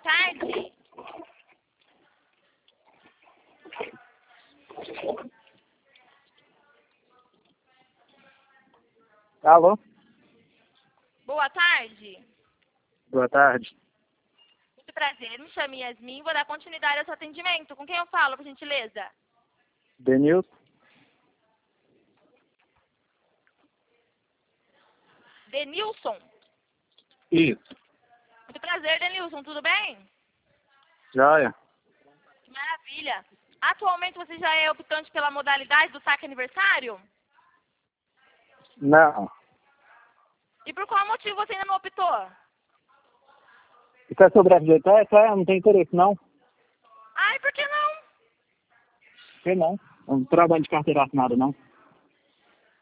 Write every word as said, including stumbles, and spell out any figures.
tarde. Alô? Boa tarde. Boa tarde. Muito prazer, me chamo Yasmin, vou dar continuidade ao seu atendimento. Com quem eu falo, por gentileza? Denilson? Denilson. Isso. Muito prazer, Denilson, tudo bem? Joia. Que maravilha. Atualmente você já é optante pela modalidade do saque aniversário? Não. E por qual motivo você ainda não optou? Isso é sobre F G T S? É, não tem interesse, não? Ai, por que não? Sei não. Eu não trabalho de carteira assinada, não.